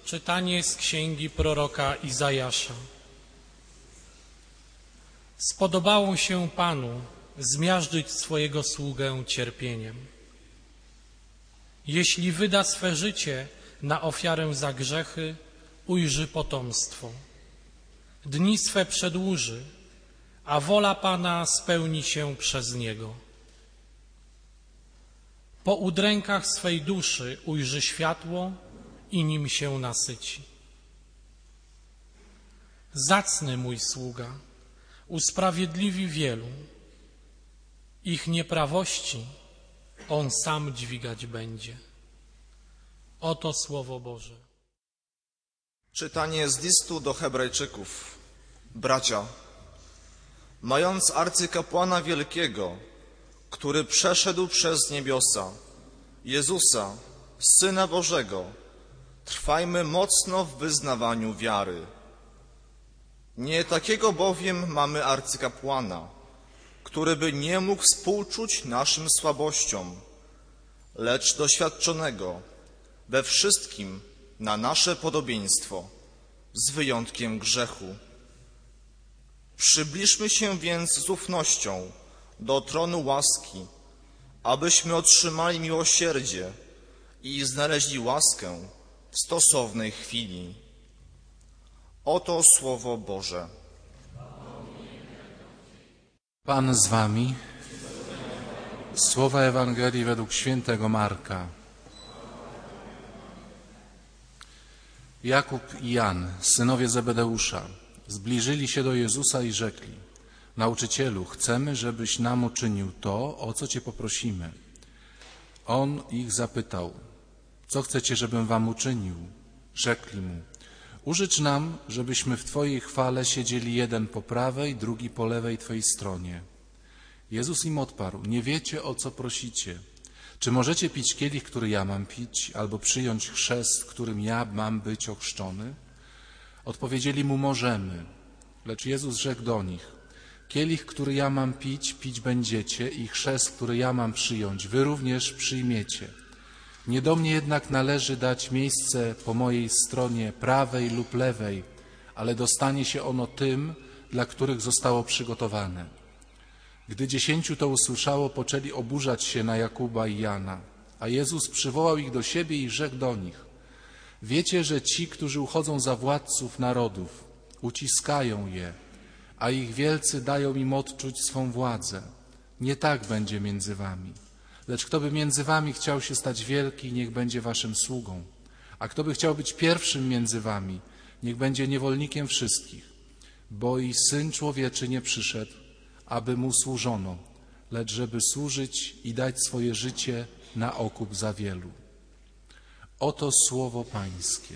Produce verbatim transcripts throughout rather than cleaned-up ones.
Czytanie z księgi proroka Izajasza. Spodobało się Panu zmiażdżyć swojego sługę cierpieniem. Jeśli wyda swe życie na ofiarę za grzechy, ujrzy potomstwo. Dni swe przedłuży, a wola Pana spełni się przez niego. Po udrękach swej duszy ujrzy światło i nim się nasyci. Zacny mój sługa, usprawiedliwi wielu. Ich nieprawości on sam dźwigać będzie. Oto Słowo Boże. Czytanie z listu do Hebrajczyków. Bracia, mając arcykapłana wielkiego, który przeszedł przez niebiosa, Jezusa, Syna Bożego, trwajmy mocno w wyznawaniu wiary. Nie takiego bowiem mamy arcykapłana, który by nie mógł współczuć naszym słabościom, lecz doświadczonego we wszystkim na nasze podobieństwo, z wyjątkiem grzechu. Przybliżmy się więc z ufnością do tronu łaski, abyśmy otrzymali miłosierdzie i znaleźli łaskę w stosownej chwili. Oto Słowo Boże. Pan z wami. Słowa Ewangelii według świętego Marka. Jakub i Jan, synowie Zebedeusza, zbliżyli się do Jezusa i rzekli: Nauczycielu, chcemy, żebyś nam uczynił to, o co Cię poprosimy. On ich zapytał: Co chcecie, żebym wam uczynił? Rzekli mu: Użycz nam, żebyśmy w Twojej chwale siedzieli jeden po prawej, drugi po lewej Twojej stronie. Jezus im odparł: Nie wiecie, o co prosicie. Czy możecie pić kielich, który ja mam pić, albo przyjąć chrzest, którym ja mam być ochrzczony? Odpowiedzieli mu: Możemy. Lecz Jezus rzekł do nich: Kielich, który ja mam pić, pić będziecie i chrzest, który ja mam przyjąć, wy również przyjmiecie. Nie do mnie jednak należy dać miejsce po mojej stronie prawej lub lewej, ale dostanie się ono tym, dla których zostało przygotowane. Gdy dziesięciu to usłyszało, poczęli oburzać się na Jakuba i Jana, a Jezus przywołał ich do siebie i rzekł do nich: Wiecie, że ci, którzy uchodzą za władców narodów, uciskają je, a ich wielcy dają im odczuć swą władzę. Nie tak będzie między wami. Lecz kto by między wami chciał się stać wielki, niech będzie waszym sługą. A kto by chciał być pierwszym między wami, niech będzie niewolnikiem wszystkich. Bo i Syn Człowieczy nie przyszedł, aby mu służono, lecz żeby służyć i dać swoje życie na okup za wielu. Oto słowo Pańskie.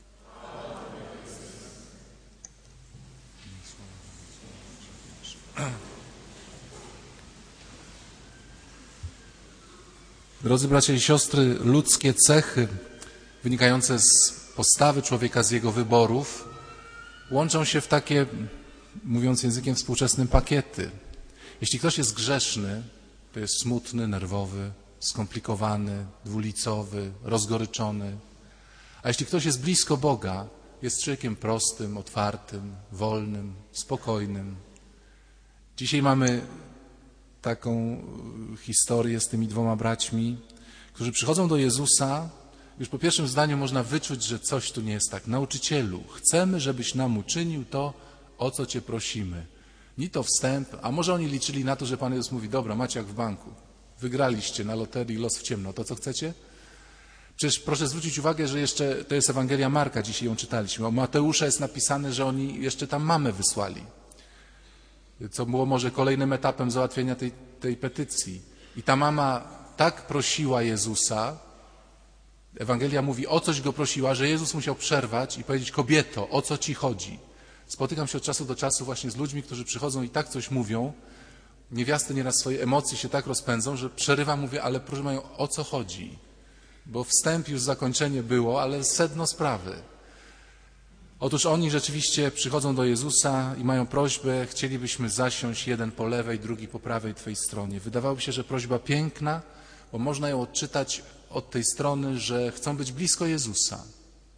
Drodzy bracia i siostry, ludzkie cechy wynikające z postawy człowieka, z jego wyborów, łączą się w takie, mówiąc językiem współczesnym, pakiety. Jeśli ktoś jest grzeszny, to jest smutny, nerwowy, skomplikowany, dwulicowy, rozgoryczony. A jeśli ktoś jest blisko Boga, jest człowiekiem prostym, otwartym, wolnym, spokojnym. Dzisiaj mamy taką historię z tymi dwoma braćmi, którzy przychodzą do Jezusa. Już po pierwszym zdaniu można wyczuć, że coś tu nie jest tak. Nauczycielu, chcemy, żebyś nam uczynił to, o co Cię prosimy. Ni to wstęp, a może oni liczyli na to, że Pan Jezus mówi: dobra, macie jak w banku. Wygraliście na loterii los w ciemno. To co chcecie? Przecież proszę zwrócić uwagę, że jeszcze to jest Ewangelia Marka, dzisiaj ją czytaliśmy. O Mateusza jest napisane, że oni jeszcze tam mamę wysłali. Co było może kolejnym etapem załatwienia tej, tej petycji. I ta mama tak prosiła Jezusa, Ewangelia mówi, o coś go prosiła, że Jezus musiał przerwać i powiedzieć: kobieto, o co ci chodzi? Spotykam się od czasu do czasu właśnie z ludźmi, którzy przychodzą i tak coś mówią. Niewiasty nieraz swoje emocje się tak rozpędzą, że przerywam, mówię: ale proszę mają, o co chodzi? Bo wstęp już zakończenie było, ale sedno sprawy. Otóż oni rzeczywiście przychodzą do Jezusa i mają prośbę: chcielibyśmy zasiąść jeden po lewej, drugi po prawej Twojej stronie. Wydawałoby się, że prośba piękna, bo można ją odczytać od tej strony, że chcą być blisko Jezusa.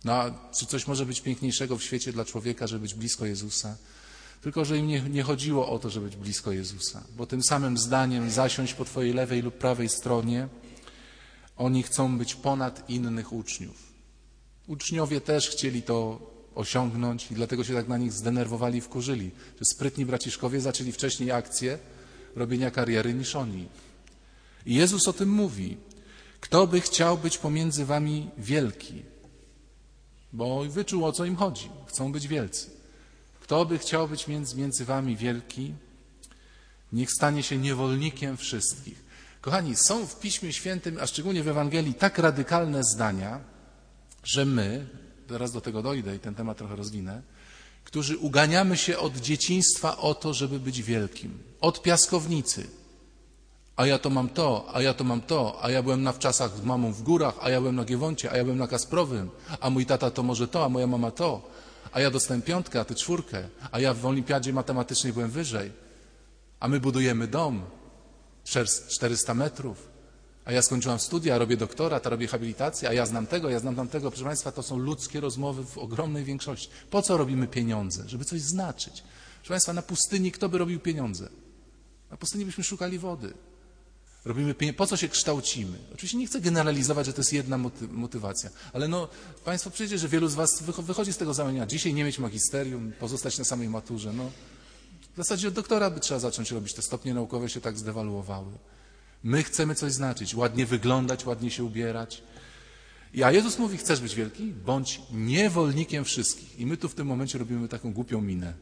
No a czy coś może być piękniejszego w świecie dla człowieka, żeby być blisko Jezusa? Tylko że im nie, nie chodziło o to, żeby być blisko Jezusa, bo tym samym zdaniem zasiąść po twojej lewej lub prawej stronie, oni chcą być ponad innych uczniów. Uczniowie też chcieli to osiągnąć i dlatego się tak na nich zdenerwowali i wkurzyli, że sprytni braciszkowie zaczęli wcześniej akcję robienia kariery niż oni. I Jezus o tym mówi. Kto by chciał być pomiędzy wami wielki? Bo wyczuł, o co im chodzi. Chcą być wielcy. Kto by chciał być między, między wami wielki? Niech stanie się niewolnikiem wszystkich. Kochani, są w Piśmie Świętym, a szczególnie w Ewangelii, tak radykalne zdania, że my, zaraz do tego dojdę i ten temat trochę rozwinę, którzy uganiamy się od dzieciństwa o to, żeby być wielkim. Od piaskownicy. A ja to mam to, a ja to mam to, a ja byłem na wczasach z mamą w górach, a ja byłem na Giewoncie, a ja byłem na Kasprowym, a mój tata to może to, a moja mama to, a ja dostałem piątkę, a ty czwórkę, a ja w olimpiadzie matematycznej byłem wyżej, a my budujemy dom czterysta metrów, a ja skończyłam studia, robię doktorat, a robię habilitację, a ja znam tego, ja znam tamtego. Proszę Państwa, to są ludzkie rozmowy w ogromnej większości. Po co robimy pieniądze? Żeby coś znaczyć. Proszę Państwa, na pustyni kto by robił pieniądze? Na pustyni byśmy szukali wody. Robimy pieniądze. Po co się kształcimy? Oczywiście nie chcę generalizować, że to jest jedna moty motywacja, ale no, Państwo przecież, że wielu z Was wychodzi z tego założenia, dzisiaj nie mieć magisterium, pozostać na samej maturze. No, w zasadzie od doktora by trzeba zacząć robić, te stopnie naukowe się tak zdewaluowały. My chcemy coś znaczyć, ładnie wyglądać, ładnie się ubierać. A Jezus mówi, chcesz być wielki? Bądź niewolnikiem wszystkich. I my tu w tym momencie robimy taką głupią minę.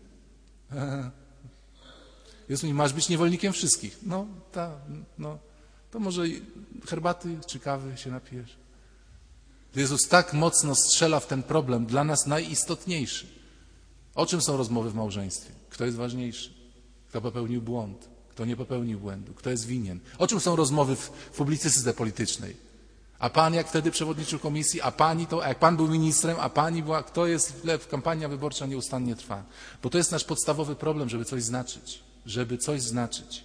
Jezus mówi, masz być niewolnikiem wszystkich. No, ta, no, to może herbaty czy kawy się napijesz. Jezus tak mocno strzela w ten problem, dla nas najistotniejszy. O czym są rozmowy w małżeństwie? Kto jest ważniejszy? Kto popełnił błąd? Kto nie popełnił błędu? Kto jest winien? O czym są rozmowy w, w publicystyce politycznej? A pan jak wtedy przewodniczył komisji, a pani to, a jak pan był ministrem, a pani była, kto jest w tle, kampania wyborcza nieustannie trwa. Bo to jest nasz podstawowy problem, żeby coś znaczyć. Żeby coś znaczyć.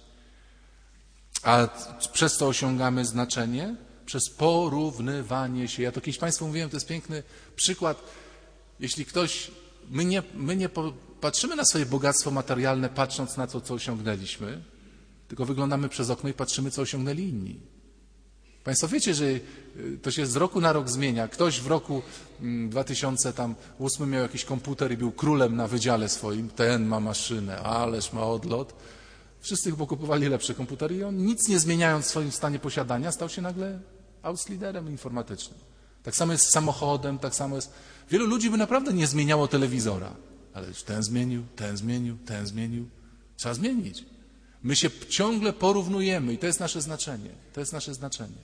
A przez co osiągamy znaczenie? Przez porównywanie się. Ja to kiedyś Państwu mówiłem, to jest piękny przykład. Jeśli ktoś, my nie, my nie patrzymy na swoje bogactwo materialne, patrząc na to, co osiągnęliśmy, tylko wyglądamy przez okno i patrzymy, co osiągnęli inni. Państwo wiecie, że to się z roku na rok zmienia. Ktoś w roku dwa tysiące ósmym miał jakiś komputer i był królem na wydziale swoim. Ten ma maszynę, ależ ma odlot. Wszyscy chyba kupowali lepsze komputery i on, nic nie zmieniając w swoim stanie posiadania, stał się nagle outsliderem informatycznym. Tak samo jest z samochodem, tak samo jest... Wielu ludzi by naprawdę nie zmieniało telewizora. Ale ten zmienił, ten zmienił, ten zmienił. Trzeba zmienić. My się ciągle porównujemy i to jest nasze znaczenie. To jest nasze znaczenie.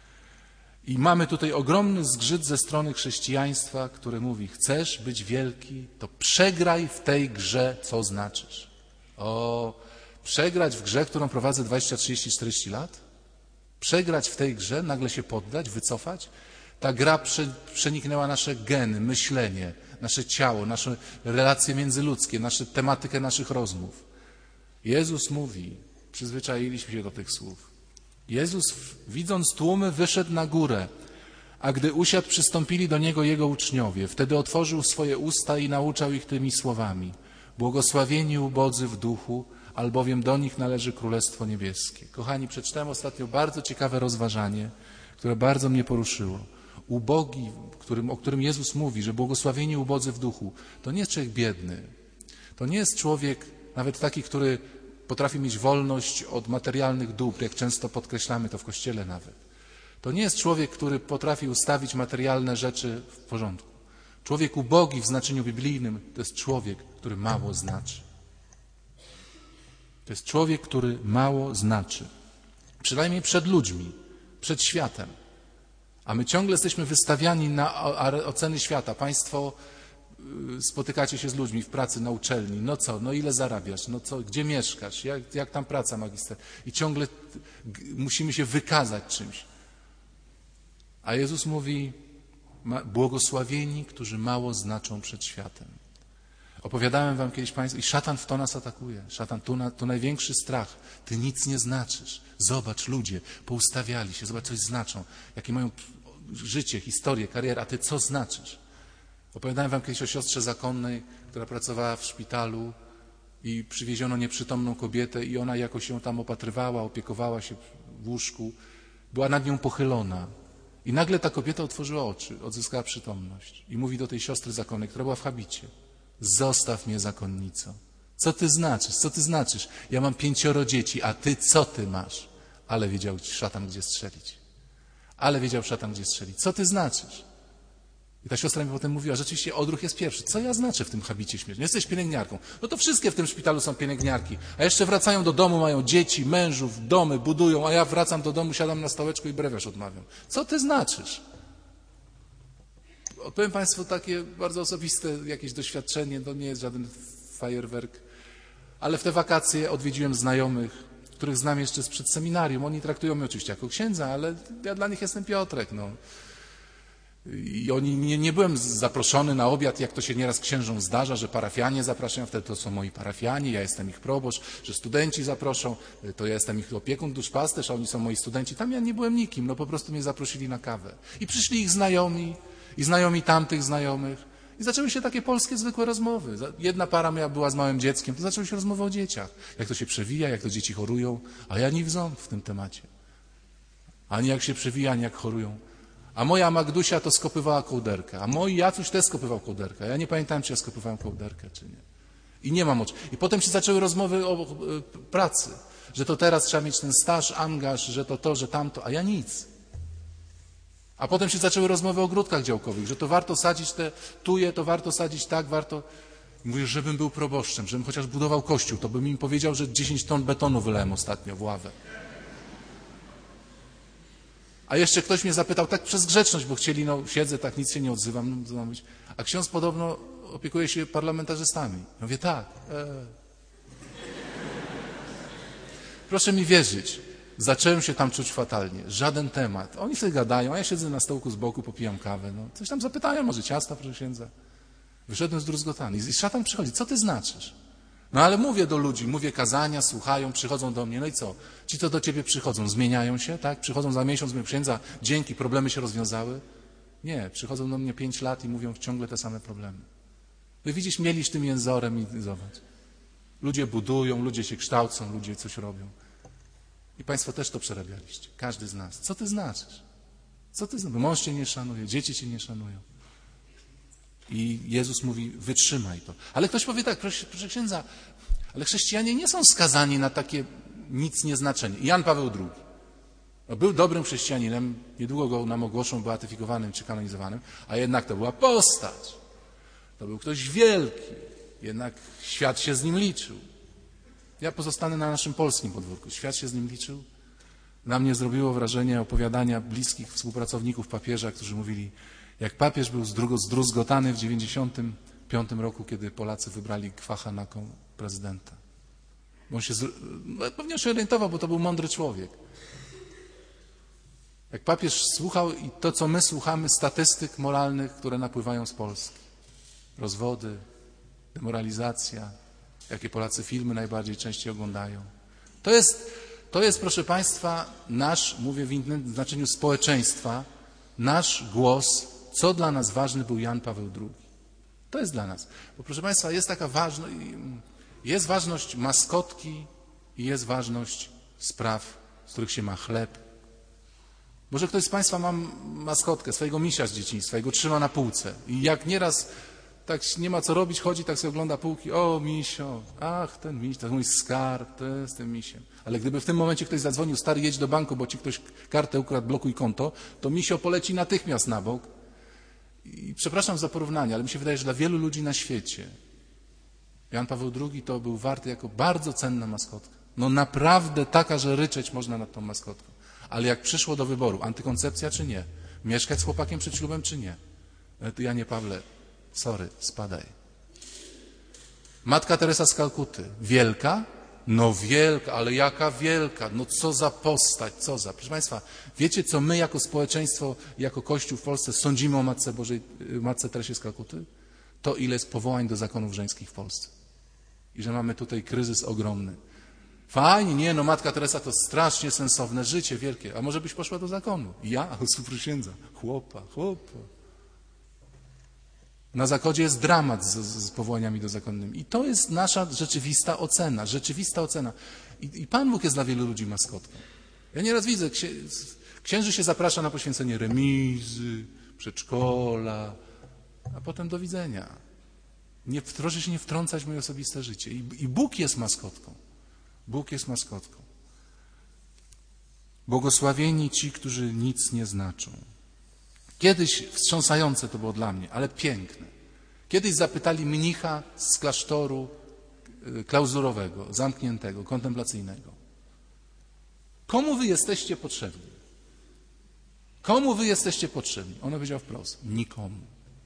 I mamy tutaj ogromny zgrzyt ze strony chrześcijaństwa, które mówi, chcesz być wielki, to przegraj w tej grze, co znaczysz. O, przegrać w grze, którą prowadzę dwadzieścia, trzydzieści, czterdzieści lat? Przegrać w tej grze, nagle się poddać, wycofać? Ta gra prze, przeniknęła nasze geny, myślenie, nasze ciało, nasze relacje międzyludzkie, nasze, tematykę naszych rozmów. Jezus mówi, przyzwyczailiśmy się do tych słów. Jezus, widząc tłumy, wyszedł na górę, a gdy usiadł, przystąpili do Niego Jego uczniowie. Wtedy otworzył swoje usta i nauczał ich tymi słowami. Błogosławieni ubodzy w duchu, albowiem do nich należy Królestwo Niebieskie. Kochani, przeczytałem ostatnio bardzo ciekawe rozważanie, które bardzo mnie poruszyło. Ubogi, którym, o którym Jezus mówi, że błogosławieni ubodzy w duchu, to nie jest człowiek biedny. To nie jest człowiek, nawet taki, który potrafi mieć wolność od materialnych dóbr, jak często podkreślamy to w Kościele nawet. To nie jest człowiek, który potrafi ustawić materialne rzeczy w porządku. Człowiek ubogi w znaczeniu biblijnym to jest człowiek, który mało znaczy. To jest człowiek, który mało znaczy. Przynajmniej przed ludźmi, przed światem. A my ciągle jesteśmy wystawiani na oceny świata. Państwo spotykacie się z ludźmi w pracy, na uczelni. No co, no ile zarabiasz? No co, gdzie mieszkasz? Jak, jak tam praca magister? I ciągle musimy się wykazać czymś. A Jezus mówi, błogosławieni, którzy mało znaczą przed światem. Opowiadałem wam kiedyś Państwu, i szatan w to nas atakuje. Szatan, tu, na, tu największy strach. Ty nic nie znaczysz. Zobacz, ludzie poustawiali się, zobacz, coś znaczą. Jakie mają życie, historię, karierę, a ty co znaczysz? Opowiadałem wam kiedyś o siostrze zakonnej, która pracowała w szpitalu i przywieziono nieprzytomną kobietę i ona jakoś się tam opatrywała, opiekowała się w łóżku. Była nad nią pochylona. I nagle ta kobieta otworzyła oczy, odzyskała przytomność i mówi do tej siostry zakonnej, która była w habicie: zostaw mnie, zakonnico. Co ty znaczysz? Co ty znaczysz? Ja mam pięcioro dzieci, a ty co ty masz? Ale wiedział szatan, gdzie strzelić. Ale wiedział szatan, gdzie strzelić. Co ty znaczysz? I ta siostra mi potem mówiła, rzeczywiście odruch jest pierwszy. Co ja znaczę w tym habicie śmierci? Jesteś pielęgniarką. No to wszystkie w tym szpitalu są pielęgniarki. A jeszcze wracają do domu, mają dzieci, mężów, domy, budują, a ja wracam do domu, siadam na stołeczku i brewiarz odmawiam. Co ty znaczysz? Odpowiem Państwu takie bardzo osobiste jakieś doświadczenie, to nie jest żaden fajerwerk, ale w te wakacje odwiedziłem znajomych, których znam jeszcze sprzed seminarium. Oni traktują mnie oczywiście jako księdza, ale ja dla nich jestem Piotrek, no. I oni, nie, nie byłem zaproszony na obiad, jak to się nieraz księżom zdarza, że parafianie zapraszają, wtedy to są moi parafianie, ja jestem ich proboszcz, że studenci zaproszą, to ja jestem ich opiekun, duszpasterz, a oni są moi studenci. Tam ja nie byłem nikim, no po prostu mnie zaprosili na kawę. I przyszli ich znajomi, i znajomi tamtych znajomych. I zaczęły się takie polskie, zwykłe rozmowy. Jedna para miała, była z małym dzieckiem, to zaczęły się rozmowy o dzieciach. Jak to się przewija, jak to dzieci chorują, a ja nie ząb w tym temacie. Ani jak się przewija, ani jak chorują. A moja Magdusia to skopywała kołderkę, a moi Jacuś też skopywał kołderkę. Ja nie pamiętam, czy ja skopywałem kołderkę, czy nie. I nie mam oczu. I potem się zaczęły rozmowy o pracy, że to teraz trzeba mieć ten staż, angaż, że to to, że tamto, a ja nic. A potem się zaczęły rozmowy o ogródkach działkowych, że to warto sadzić te tuje, to warto sadzić tak, warto... I mówię, żebym był proboszczem, żebym chociaż budował kościół, to bym im powiedział, że dziesięć ton betonu wylałem ostatnio w ławę. A jeszcze ktoś mnie zapytał, tak przez grzeczność, bo chcieli, no siedzę, tak nic się nie odzywam, no, co mam być. A ksiądz podobno opiekuje się parlamentarzystami. Ja mówię, tak. E. Proszę mi wierzyć, zacząłem się tam czuć fatalnie. Żaden temat. Oni sobie gadają, a ja siedzę na stołku z boku, popijam kawę. No, coś tam zapytają, może ciasta, proszę księdza. Wyszedłem zdruzgotany. I szatan przychodzi, co ty znaczysz? No ale mówię do ludzi, mówię kazania, słuchają, przychodzą do mnie, no i co? Ci, co do ciebie przychodzą, zmieniają się, tak? Przychodzą za miesiąc, mówię, księdza, dzięki, problemy się rozwiązały? Nie, przychodzą do mnie pięć lat i mówią ciągle te same problemy. Wy widzisz, mieliś tym jęzorem i zobacz. Ludzie budują, ludzie się kształcą, ludzie coś robią. I Państwo też to przerabialiście, każdy z nas. Co ty znaczysz? Co ty znaczysz? Mąż cię nie szanuje, dzieci cię nie szanują. I Jezus mówi, wytrzymaj to. Ale ktoś powie tak, proszę, proszę księdza, ale chrześcijanie nie są skazani na takie nic nieznaczenie. Jan Paweł drugi. No, był dobrym chrześcijaninem, niedługo go nam ogłoszą beatyfikowanym czy kanonizowanym, a jednak to była postać. To był ktoś wielki, jednak świat się z nim liczył. Ja pozostanę na naszym polskim podwórku. Świat się z nim liczył. Na mnie zrobiło wrażenie opowiadania bliskich współpracowników papieża, którzy mówili, jak papież był zdruzgotany w dziewięćdziesiątym piątym roku, kiedy Polacy wybrali Kwacha na prezydenta. Bo on się no, pewnie się orientował, bo to był mądry człowiek. Jak papież słuchał i to, co my słuchamy, statystyk moralnych, które napływają z Polski. Rozwody, demoralizacja, jakie Polacy filmy najbardziej częściej oglądają. To jest, to jest, proszę Państwa, nasz, mówię w innym znaczeniu społeczeństwa, nasz głos, co dla nas ważny był Jan Paweł drugi. To jest dla nas. Bo proszę Państwa, jest taka ważność, jest ważność maskotki i jest ważność spraw, z których się ma chleb. Może ktoś z Państwa ma maskotkę, swojego misia z dzieciństwa i go trzyma na półce. I jak nieraz tak nie ma co robić, chodzi, tak sobie ogląda półki, o misio, ach ten miś, to jest mój skarb, to jest tym misiem. Ale gdyby w tym momencie ktoś zadzwonił, stary, jedź do banku, bo ci ktoś kartę ukradł, blokuj konto, to misio poleci natychmiast na bok. I przepraszam za porównanie, ale mi się wydaje, że dla wielu ludzi na świecie Jan Paweł drugi to był warty jako bardzo cenna maskotka. No naprawdę taka, że ryczeć można nad tą maskotką. Ale jak przyszło do wyboru, antykoncepcja czy nie, mieszkać z chłopakiem przed ślubem czy nie, to Janie Pawle, sorry, spadaj. Matka Teresa z Kalkuty, wielka? No wielka, ale jaka wielka, no co za postać, co za. Proszę Państwa, wiecie, co my jako społeczeństwo, jako Kościół w Polsce sądzimy o Matce Bożej, Matce Teresie z Kalkuty? To, ile jest powołań do zakonów żeńskich w Polsce. I że mamy tutaj kryzys ogromny. Fajnie, nie, no Matka Teresa to strasznie sensowne życie, wielkie. A może byś poszła do zakonu? Ja? Super księdza. Chłopa, chłopa. Na Zachodzie jest dramat z, z powołaniami dozakonnymi. I to jest nasza rzeczywista ocena, rzeczywista ocena. I, i Pan Bóg jest dla wielu ludzi maskotką. Ja nieraz widzę, księ, księży się zaprasza na poświęcenie remizy, przedszkola, a potem do widzenia. Nie, proszę się nie wtrącać w moje osobiste życie. I, I Bóg jest maskotką. Bóg jest maskotką. Błogosławieni ci, którzy nic nie znaczą. Kiedyś wstrząsające to było dla mnie, ale piękne. Kiedyś zapytali mnicha z klasztoru klauzurowego, zamkniętego, kontemplacyjnego. Komu wy jesteście potrzebni? Komu wy jesteście potrzebni? On powiedział wprost, nikomu.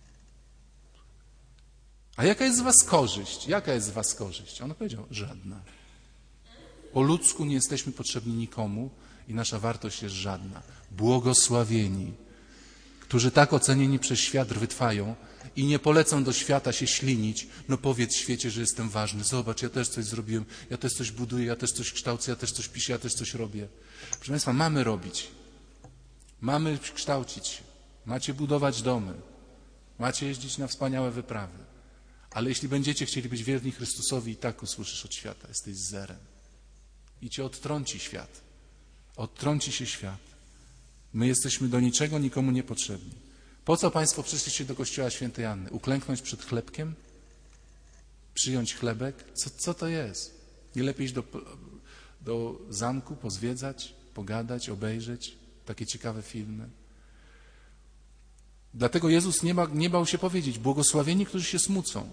A jaka jest z was korzyść? Jaka jest z was korzyść? On powiedział, żadna. Po ludzku nie jesteśmy potrzebni nikomu i nasza wartość jest żadna. Błogosławieni, którzy tak ocenieni przez świat wytrwają i nie polecą do świata się ślinić. No powiedz świecie, że jestem ważny. Zobacz, ja też coś zrobiłem, ja też coś buduję, ja też coś kształcę, ja też coś piszę, ja też coś robię. Proszę Państwa, mamy robić. Mamy kształcić. Macie budować domy. Macie jeździć na wspaniałe wyprawy. Ale jeśli będziecie chcieli być wierni Chrystusowi, i tak usłyszysz od świata, jesteś zerem. I cię odtrąci świat. Odtrąci się świat. My jesteśmy do niczego, nikomu niepotrzebni. Po co Państwo przyszliście do kościoła świętej Anny? Uklęknąć przed chlebkiem? Przyjąć chlebek? Co, co to jest? Nie lepiej iść do, do zamku, pozwiedzać, pogadać, obejrzeć takie ciekawe filmy? Dlatego Jezus nie, ma, nie bał się powiedzieć, błogosławieni, którzy się smucą.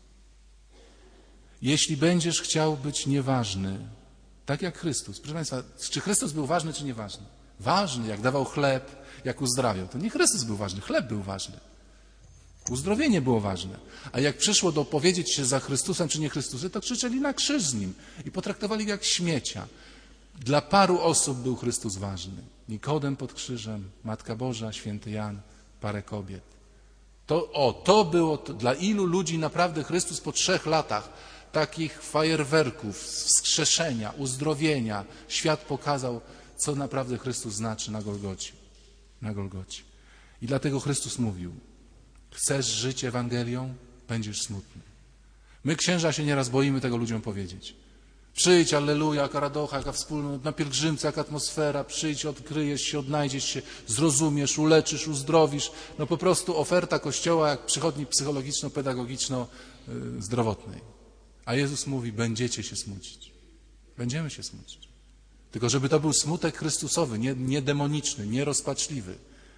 Jeśli będziesz chciał być nieważny, tak jak Chrystus. Proszę Państwa, czy Chrystus był ważny, czy nieważny? Ważny, jak dawał chleb, jak uzdrawiał. To nie Chrystus był ważny, chleb był ważny. Uzdrowienie było ważne. A jak przyszło do powiedzieć się za Chrystusem, czy nie Chrystusem, to krzyczeli na krzyż z Nim i potraktowali go jak śmiecia. Dla paru osób był Chrystus ważny. Nikodem pod krzyżem, Matka Boża, święty Jan, parę kobiet. To, o, to było, to, dla ilu ludzi naprawdę Chrystus po trzech latach takich fajerwerków, wskrzeszenia, uzdrowienia, świat pokazał, co naprawdę Chrystus znaczy na Golgocie. Na Golgocie. I dlatego Chrystus mówił, chcesz żyć Ewangelią? Będziesz smutny. My księża się nieraz boimy tego ludziom powiedzieć. Przyjdź, alleluja, jaka radocha, jaka wspólnota, na pielgrzymce, jaka atmosfera, przyjdź, odkryjesz się, odnajdziesz się, zrozumiesz, uleczysz, uzdrowisz. No po prostu oferta Kościoła jak przychodni psychologiczno-pedagogiczno-zdrowotnej. A Jezus mówi, będziecie się smucić. Będziemy się smucić. Tylko żeby to był smutek Chrystusowy, nie, nie demoniczny, nie rozpaczliwy.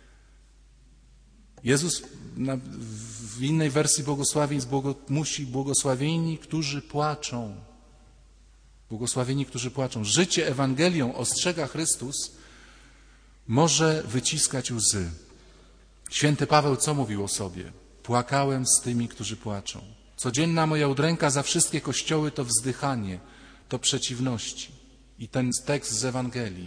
Jezus na, w innej wersji błogosławieństw błogo, musi błogosławieni, którzy płaczą. Błogosławieni, którzy płaczą. Życie Ewangelią, ostrzega Chrystus, może wyciskać łzy. Święty Paweł co mówił o sobie? Płakałem z tymi, którzy płaczą. Codzienna moja udręka za wszystkie kościoły to wzdychanie, to przeciwności. I ten tekst z Ewangelii.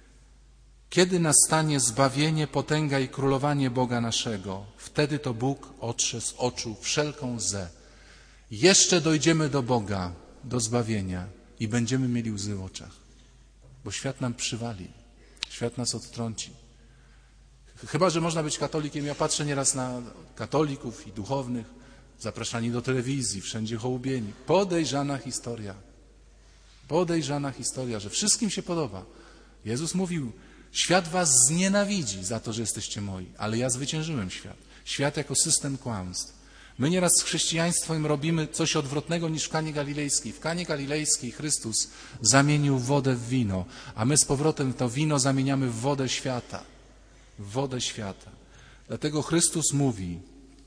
Kiedy nastanie zbawienie, potęga i królowanie Boga naszego, wtedy to Bóg otrze z oczu wszelką łzę. Jeszcze dojdziemy do Boga, do zbawienia i będziemy mieli łzy w oczach. Bo świat nam przywali, świat nas odtrąci. Chyba że można być katolikiem. Ja patrzę nieraz na katolików i duchownych, zapraszani do telewizji, wszędzie hołubieni. Podejrzana historia. Podejrzana historia, że wszystkim się podoba. Jezus mówił, świat was znienawidzi za to, że jesteście moi, ale ja zwyciężyłem świat. Świat jako system kłamstw. My nieraz z chrześcijaństwem robimy coś odwrotnego niż w Kanie Galilejskiej. W Kanie Galilejskiej Chrystus zamienił wodę w wino, a my z powrotem to wino zamieniamy w wodę świata. W wodę świata. Dlatego Chrystus mówi,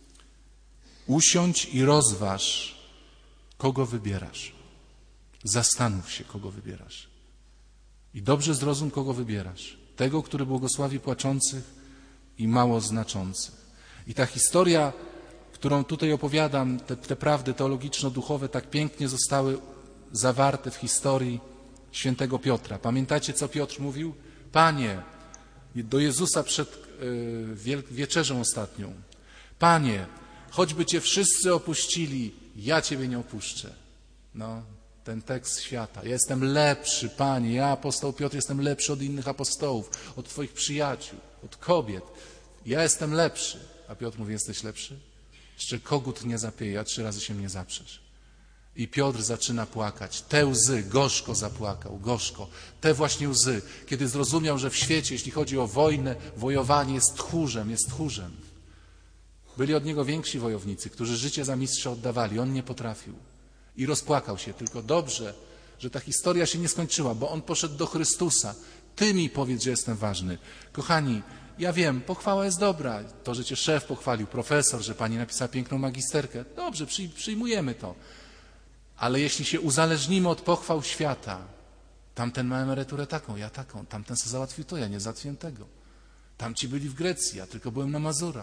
usiądź i rozważ, kogo wybierasz. Zastanów się, kogo wybierasz. I dobrze zrozum, kogo wybierasz. Tego, który błogosławi płaczących i mało znaczących. I ta historia, którą tutaj opowiadam, te, te prawdy teologiczno-duchowe tak pięknie zostały zawarte w historii świętego Piotra. Pamiętacie, co Piotr mówił? Panie, do Jezusa przed yy, wieczerzą ostatnią. Panie, choćby Cię wszyscy opuścili, ja Ciebie nie opuszczę. No, ten tekst świata. Ja jestem lepszy, Panie, ja, apostoł Piotr, jestem lepszy od innych apostołów, od Twoich przyjaciół, od kobiet. Ja jestem lepszy. A Piotr mówi, jesteś lepszy? Jeszcze kogut nie zapieje, a trzy razy się mnie zaprzesz. I Piotr zaczyna płakać. Te łzy, gorzko zapłakał, gorzko. Te właśnie łzy, kiedy zrozumiał, że w świecie, jeśli chodzi o wojnę, wojowanie jest tchórzem, jest tchórzem. Byli od niego więksi wojownicy, którzy życie za mistrza oddawali. On nie potrafił. I rozpłakał się. Tylko dobrze, że ta historia się nie skończyła, bo on poszedł do Chrystusa. Ty mi powiedz, że jestem ważny. Kochani, ja wiem, pochwała jest dobra. To, że cię szef pochwalił, profesor, że pani napisała piękną magisterkę. Dobrze, przyjmujemy to. Ale jeśli się uzależnimy od pochwał świata, tamten ma emeryturę taką, ja taką, tamten sobie załatwił to, ja nie załatwiłem tego. Tamci byli w Grecji, ja tylko byłem na Mazurach.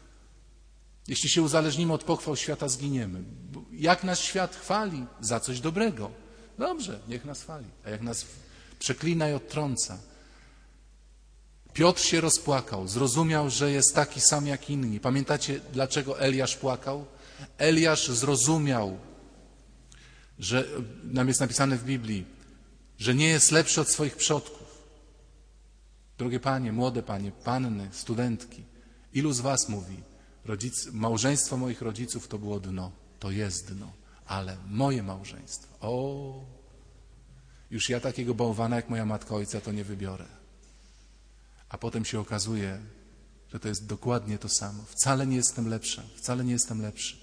Jeśli się uzależnimy od pochwał świata, zginiemy. Jak nas świat chwali? Za coś dobrego. Dobrze, niech nas chwali. A jak nas przeklina i odtrąca. Piotr się rozpłakał, zrozumiał, że jest taki sam jak inni. Pamiętacie, dlaczego Eliasz płakał? Eliasz zrozumiał, że nam jest napisane w Biblii, że nie jest lepszy od swoich przodków. Drogie panie, młode panie, panny, studentki, ilu z was mówi, rodzic, małżeństwo moich rodziców to było dno, to jest dno, ale moje małżeństwo, o, już ja takiego bałwana jak moja matka ojca to nie wybiorę. A potem się okazuje, że to jest dokładnie to samo. Wcale nie jestem lepsza, wcale nie jestem lepszy.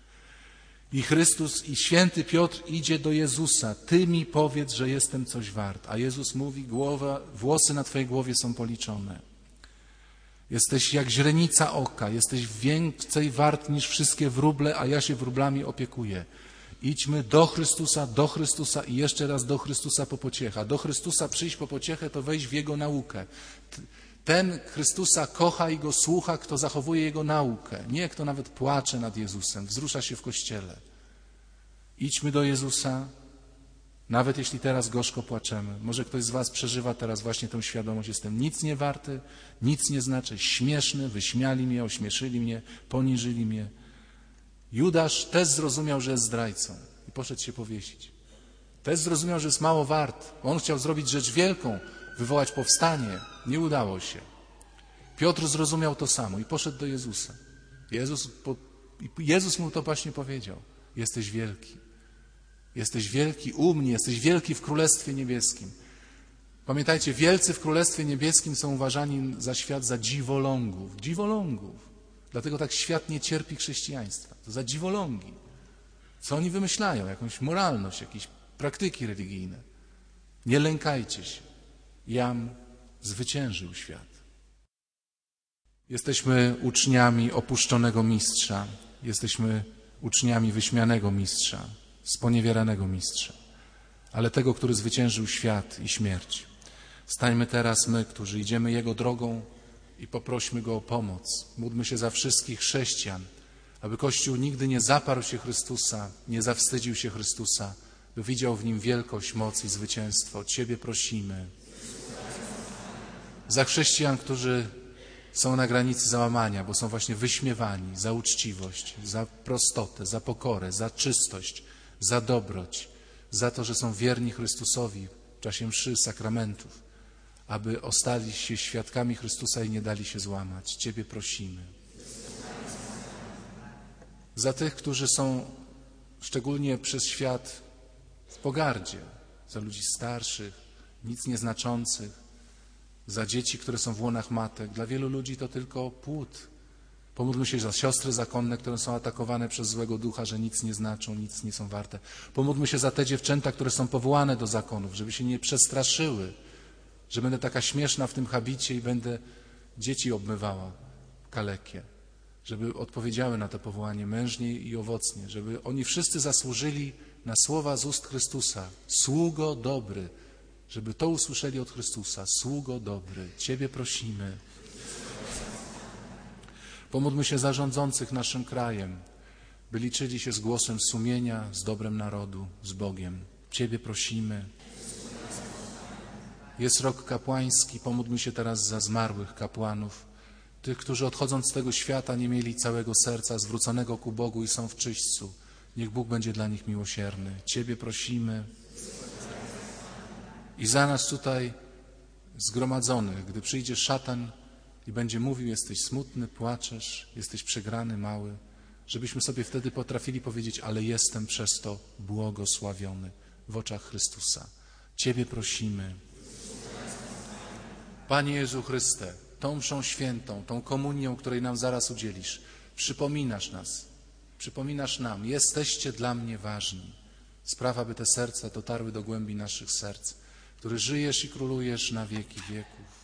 I Chrystus, i święty Piotr idzie do Jezusa. Ty mi powiedz, że jestem coś wart. A Jezus mówi, głowa, włosy na twojej głowie są policzone. Jesteś jak źrenica oka, jesteś więcej wart niż wszystkie wróble, a ja się wróblami opiekuję. Idźmy do Chrystusa, do Chrystusa i jeszcze raz do Chrystusa po pociechę. Do Chrystusa przyjść po pociechę, to wejść w Jego naukę. Ten Chrystusa kocha i Go słucha, kto zachowuje Jego naukę. Nie kto nawet płacze nad Jezusem, wzrusza się w Kościele. Idźmy do Jezusa, nawet jeśli teraz gorzko płaczemy. Może ktoś z was przeżywa teraz właśnie tę świadomość. Jestem nic nie warty, nic nie znaczę, śmieszny, wyśmiali mnie, ośmieszyli mnie, poniżyli mnie. Judasz też zrozumiał, że jest zdrajcą i poszedł się powiesić. Też zrozumiał, że jest mało wart. On chciał zrobić rzecz wielką, wywołać powstanie. Nie udało się. Piotr zrozumiał to samo i poszedł do Jezusa. Jezus, po, Jezus mu to właśnie powiedział. Jesteś wielki. Jesteś wielki u mnie, jesteś wielki w Królestwie Niebieskim. Pamiętajcie, wielcy w Królestwie Niebieskim są uważani za świat za dziwolągów. Dziwolągów. Dlatego tak świat nie cierpi chrześcijaństwa. To za dziwolągi. Co oni wymyślają? Jakąś moralność, jakieś praktyki religijne. Nie lękajcie się. Jam zwyciężył świat. Jesteśmy uczniami opuszczonego mistrza. Jesteśmy uczniami wyśmianego mistrza, sponiewieranego mistrza. Ale tego, który zwyciężył świat i śmierć. Stańmy teraz my, którzy idziemy Jego drogą i poprośmy Go o pomoc. Módlmy się za wszystkich chrześcijan, aby Kościół nigdy nie zaparł się Chrystusa, nie zawstydził się Chrystusa, by widział w Nim wielkość, moc i zwycięstwo. Ciebie prosimy. Za chrześcijan, którzy są na granicy załamania, bo są właśnie wyśmiewani za uczciwość, za prostotę, za pokorę, za czystość, za dobroć, za to, że są wierni Chrystusowi w czasie mszy, sakramentów, aby ostali się świadkami Chrystusa i nie dali się złamać. Ciebie prosimy. Za tych, którzy są szczególnie przez świat w pogardzie, za ludzi starszych, nic nieznaczących, za dzieci, które są w łonach matek. Dla wielu ludzi to tylko płód. Pomódlmy się za siostry zakonne, które są atakowane przez złego ducha, że nic nie znaczą, nic nie są warte. Pomódlmy się za te dziewczęta, które są powołane do zakonów, żeby się nie przestraszyły, że będę taka śmieszna w tym habicie i będę dzieci obmywała kalekie, żeby odpowiedziały na to powołanie mężnie i owocnie, żeby oni wszyscy zasłużyli na słowa z ust Chrystusa. Sługo dobry, żeby to usłyszeli od Chrystusa. Sługo dobry, Ciebie prosimy. Pomódlmy się za rządzących naszym krajem, by liczyli się z głosem sumienia, z dobrem narodu, z Bogiem. Ciebie prosimy. Jest rok kapłański, pomódlmy się teraz za zmarłych kapłanów, tych, którzy odchodząc z tego świata nie mieli całego serca zwróconego ku Bogu i są w czyśćcu. Niech Bóg będzie dla nich miłosierny. Ciebie prosimy. I za nas tutaj zgromadzonych, gdy przyjdzie szatan i będzie mówił, jesteś smutny, płaczesz, jesteś przegrany, mały, żebyśmy sobie wtedy potrafili powiedzieć, ale jestem przez to błogosławiony w oczach Chrystusa. Ciebie prosimy. Panie Jezu Chryste, tą mszą świętą, tą komunią, której nam zaraz udzielisz, przypominasz nas, przypominasz nam, jesteście dla mnie ważni. Spraw, aby te serca dotarły do głębi naszych serc, który żyjesz i królujesz na wieki wieków.